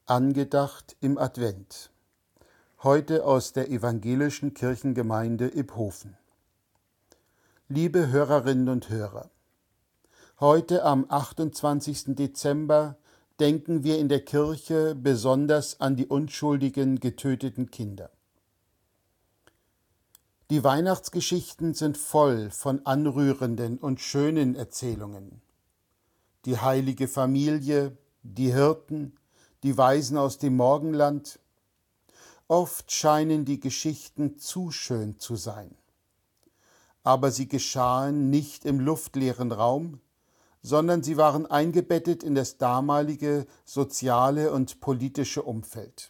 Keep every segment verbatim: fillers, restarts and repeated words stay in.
Angedacht im Advent. Heute aus der evangelischen Kirchengemeinde Iphofen. Liebe Hörerinnen und Hörer, heute am achtundzwanzigsten Dezember denken wir in der Kirche besonders an die unschuldigen getöteten Kinder. Die Weihnachtsgeschichten sind voll von anrührenden und schönen Erzählungen. Die heilige Familie, die Hirten, die Weisen aus dem Morgenland. Oft scheinen die Geschichten zu schön zu sein. Aber sie geschahen nicht im luftleeren Raum, sondern sie waren eingebettet in das damalige soziale und politische Umfeld.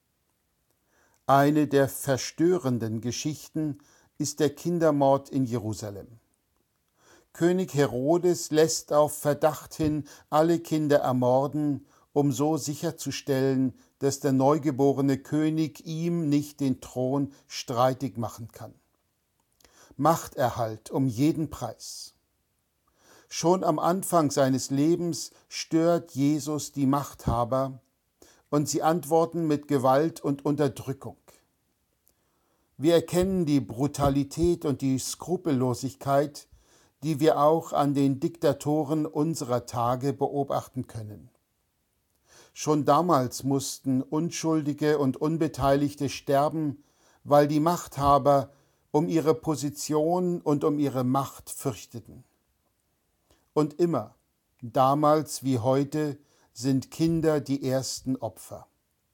Eine der verstörenden Geschichten ist der Kindermord in Jerusalem. König Herodes lässt auf Verdacht hin alle Kinder ermorden, um so sicherzustellen, dass der neugeborene König ihm nicht den Thron streitig machen kann. Machterhalt um jeden Preis. Schon am Anfang seines Lebens stört Jesus die Machthaber und sie antworten mit Gewalt und Unterdrückung. Wir erkennen die Brutalität und die Skrupellosigkeit, die wir auch an den Diktatoren unserer Tage beobachten können. Schon damals mussten Unschuldige und Unbeteiligte sterben, weil die Machthaber um ihre Position und um ihre Macht fürchteten. Und immer, damals wie heute, sind Kinder die ersten Opfer.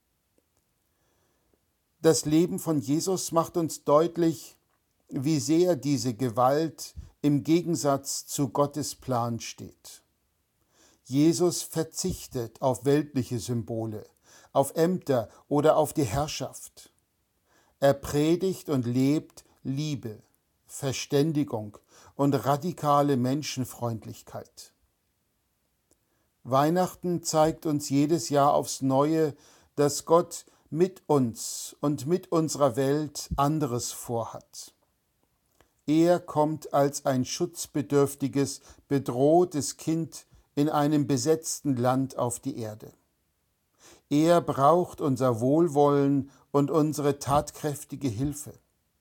Das Leben von Jesus macht uns deutlich, wie sehr diese Gewalt im Gegensatz zu Gottes Plan steht. Jesus verzichtet auf weltliche Symbole, auf Ämter oder auf die Herrschaft. Er predigt und lebt Liebe, Verständigung und radikale Menschenfreundlichkeit. Weihnachten zeigt uns jedes Jahr aufs Neue, dass Gott mit uns und mit unserer Welt anderes vorhat. Er kommt als ein schutzbedürftiges, bedrohtes Kind in einem besetzten Land auf die Erde. Er braucht unser Wohlwollen und unsere tatkräftige Hilfe.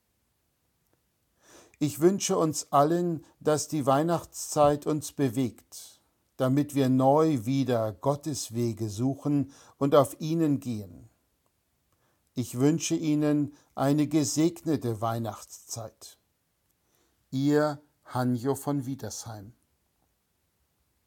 Ich wünsche uns allen, dass die Weihnachtszeit uns bewegt, damit wir neu wieder Gottes Wege suchen und auf ihnen gehen. Ich wünsche Ihnen eine gesegnete Weihnachtszeit. Ihr Hanjo von Wiedersheim.